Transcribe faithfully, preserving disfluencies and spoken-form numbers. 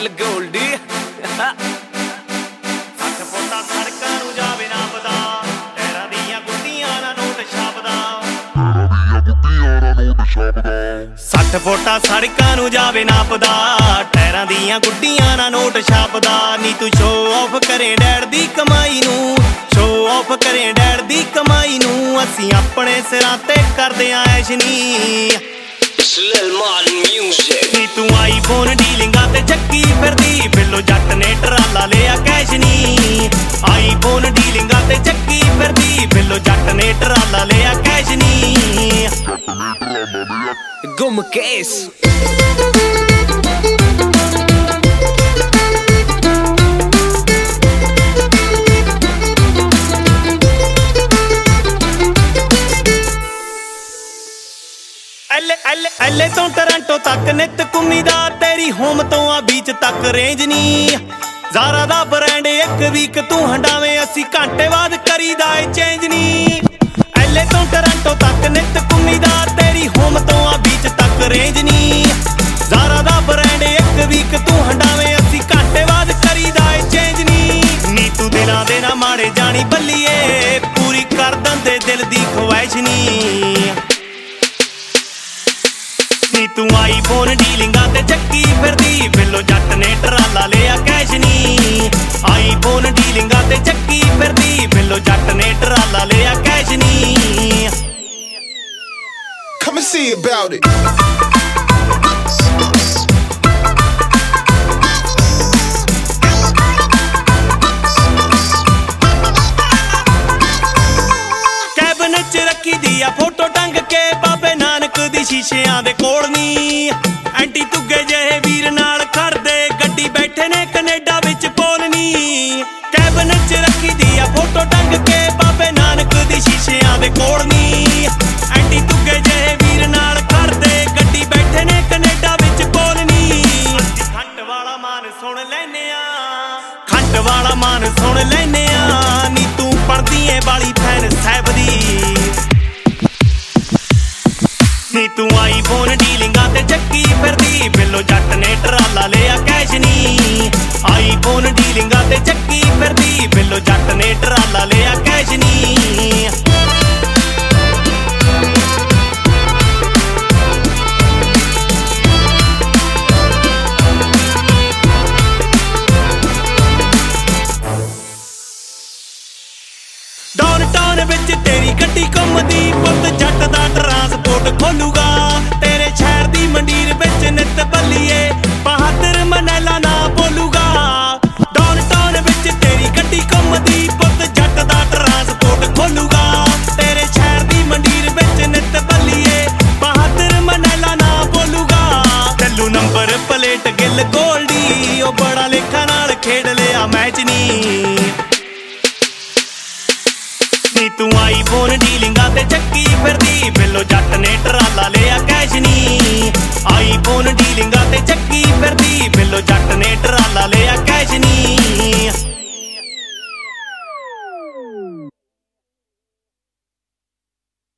ਗਿੱਲ ਗੋਲਡੀ ਅੱਠ ਫੁੱਟਾਂ ਸੜਕਾਂ ਨੂੰ ਜਾਵੇ ਨਾ ਪਤਾ, ਟਾਇਰਾਂ ਦੀਆਂ ਗੁੱਡੀਆਂ ਨਾਲ ਨੋਟ ਛਾਪਦਾ। ਸੱਠ ਫੁੱਟਾਂ ਸੜਕਾਂ ਨੂੰ ਜਾਵੇ ਨਾਪਦਾ, ਟਾਇਰਾਂ ਦੀਆਂ ਗੁੱਡੀਆਂ ਨਾਲ ਨੋਟ ਛਾਪਦਾ। ਨੀ ਤੂੰ ਸ਼ੋ ਆਫ ਕਰੇ ਡੈਡ ਦੀ ਕਮਾਈ ਨੂੰ, ਸ਼ੋ ਆਫ ਕਰੇ ਡੈਡ ਦੀ ਕਮਾਈ ਨੂੰ। ਅਸੀਂ ਆਪਣੇ ਸਿਰਾਂ ਤੇ ਕਰਦੇ ਆਂ ਐਸ਼ ਨੀ। ਨੀ ਤੂੰ ਆਈਫੋਨ ਡੀਲਿੰਗਾਂ ਤੇ ਚੱਕੀ ਫਿਰਦੀ, ਬਿੱਲੋ ਜੱਟ ਨੇ ਟਰਾਲਾ ਲਿਆ ਕੈਸ਼ ਨੀ। ਆਈਫੋਨ ਡੀਲਿੰਗਾਂ ਤੇ ਚੱਕੀ ਫਿਰਦੀ, ਬਿੱਲੋ ਜੱਟ ਨੇ ਟਰਾਲਾ ਲਿਆ ਕੈਸ਼ ਨੀ। ਗੁੰਮ ਕੇਸ ਐਲੇ ਐਲੇ ਐਲੇ ਤੋਂ ਟੋਰਾਂਟੋ ਤੱਕ ਨਿੱਤ ਘੁੰਮੀਦਾ, ਤੇਰੀ ਹੋਮ ਤੋਂ ਆ ਬੀਚ ਤੱਕ ਰੇਂਜ ਨੀ। ਜ਼ਾਰਾ ਦਾ ਬ੍ਰਾਂਡ ਇੱਕ ਵੀਕ ਤੂੰ ਹੰਡਾਵੇਂ, ਅਸੀਂ ਘੰਟੇ ਬਾਅਦ ਕਰੀਦਾ ਏ ਚੇਂਜ ਨੀ। ਐਲੇ ਤੋਂ ਟੋਰਾਂਟੋ ਤੱਕ ਨਿੱਤ ਘੁੰਮੀਦਾ, ਤੇਰੀ ਹੋਮ ਤੋਂ ਆ ਬੀਚ ਤੱਕ ਰੇਂਜ ਨੀ। ਜ਼ਾਰਾ ਦਾ ਬ੍ਰਾਂਡ ਇੱਕ ਵੀਕ ਤੂੰ ਹੰਡਾਵੇਂ, ਅਸੀਂ ਘੰਟੇ ਬਾਅਦ ਕਰੀਦਾ ਏ ਚੇਂਜ ਨੀ। ਨੀ ਤੂੰ ਦਿਲਾਂ ਦੇ ਨਾ ਮਾੜੇ ਜਾਣੀ ਬੱਲੀਏ, ਪੂਰੀ ਕਰ ਦਿੰਦੇ ਦਿਲ ਦੀ ਖਵਾਇਸ਼ ਨੀ। ਨੀ ਤੂੰ ਆਈਫੋਨ ਡੀਲਿੰਗਾਂ ਤੇ ਚੱਕੀ ਫਿਰਦੀ, ਬਿੱਲੋ ਜੱਟ ਨੇ ਟਰਾਲਾ ਲਿਆ ਕੈਸ਼ ਨੀ। ਆਈਫੋਨ ਡੀਲਿੰਗਾਂ ਤੇ ਚੱਕੀ ਫਿਰਦੀ, ਬਿੱਲੋ ਜੱਟ ਨੇ ਟਰਾਲਾ ਲਿਆ ਕੈਸ਼ ਨੀ। Come and see about it. Cabin ਚ ਰੱਖੀ ਦੀ ਆ ਫੋਟੋ ਟੰਗ ਕੇ, ਬਾਬੇ ਨਾਨਕ ਦੀ ਸ਼ੀਸ਼ਿਆਂ ਦੇ ਕੋਲ ਨੀ। ਐਂਟੀ ਤੁੱਗੇ ਜਿਹੇ ਵੀਰ ਨਾਲ ਖੜਦੇ, ਗੱਡੀ ਬੈਠੇ ਨੇ ਕੈਨੇਡਾ ਵਿੱਚ ਪੋਲ ਨੀ। ਕੈਬਨ ਚ ਰੱਖੀ ਦੀ ਆ ਫੋਟੋ ਟੰਗ ਕੇ, ਬਾਬੇ ਨਾਨਕ ਦੀ ਸ਼ੀਸ਼ਿਆਂ ਦੇ ਕੋਲ ਨੀ। ਐਂਟੀ ਤੁੱਗੇ ਜਿਹੇ ਵੀਰ ਨਾਲ ਖੜਦੇ, ਗੱਡੀ ਬੈਠੇ ਨੇ ਕੈਨੇਡਾ ਵਿੱਚ ਪੋਲ ਨੀ। ਖੰਡ ਵਾਲਾ ਮਾਨ ਸੁਣ ਲੈਨੇ ਆ, ਖੰਡ ਵਾਲਾ ਮਾਨ ਸੁਣ ਲੈਨੇ ਆ। ਨੀ ਤੂੰ ਪੜਦੀ ਏ ਵਾਲੀ ਫੈਨ ਸਾਹਿਬ ਦੀ। ਨੀ ਤੂੰ ਆਈਫੋਨ ਡੀਲਿੰਗਾਂ ਤੇ ਚੱਕੀ ਫਿਰਦੀ, ਬਿੱਲੋ ਜੱਟ ਨੇ ਟਰਾਲਾ ਲਿਆ ਕੈਸ਼ ਨੀ। ਆਈਫੋਨ ਡੀਲਿੰਗਾਂ ਤੇ ਚੱਕੀ ਫਿਰਦੀ, ਬਿੱਲੋ ਜੱਟ ਨੇ ਟਰਾਲਾ ਲਿਆ ਕੈਸ਼ ਨੀ। ਡਾਊਨਟਾਊਨ ਵਿੱਚ ਤੇਰੀ ਗੱਡੀ ਘੁੰਮਦੀ, ਪੁੱਤ ਜੱਟ ਦਾ ਟਰਾਂਸਪੋਰਟ ਖੋਲੂਗਾ। ਤੇਰੇ ਸ਼ਹਿਰ ਦੀ ਮੰਡੀਰ ਵਿੱਚ ਨਿੱਤ ਬੱਲੀਏ, ਬਹਾਦਰ ਮਨੈਲਾ ਨਾ ਬੋਲੂਗਾ। ਡਾਊਨਟਾਊਨ ਵਿੱਚ ਤੇਰੀ ਗੱਡੀ ਘੁੰਮਦੀ, ਪੁੱਤ ਜੱਟ ਦਾ ਟਰਾਂਸਪੋਰਟ ਖੋਲੂਗਾ। ਤੇਰੇ ਸ਼ਹਿਰ ਦੀ ਮੰਡੀਰ ਵਿੱਚ ਨਿੱਤ ਬੱਲੀਏ, ਬਹਾਦਰ ਮਨੈਲਾ ਨਾ ਬੋਲੂਗਾ। ਚੱਲੂ ਨੰਬਰ ਪਲੇਟ ਗਿੱਲ ਗੋਲਡੀ, ਉਹ ਬੜਾ ਲੇਖਾਂ ਨਾਲ ਖੇਡ ਲਿਆ ਮੈਚ ਨੀ। ਨੀ ਤੂੰ ਆਈਫੋਨ ਡੀਲਿੰਗਾਂ ਤੇ ਚੱਕੀ ਫਿਰਦੀ, ਬਿੱਲੋ ਜੱਟ ਨੇ ਟਰਾਲਾ ਲਿਆ ਕੈਸ਼ ਨੀ। ਆਈ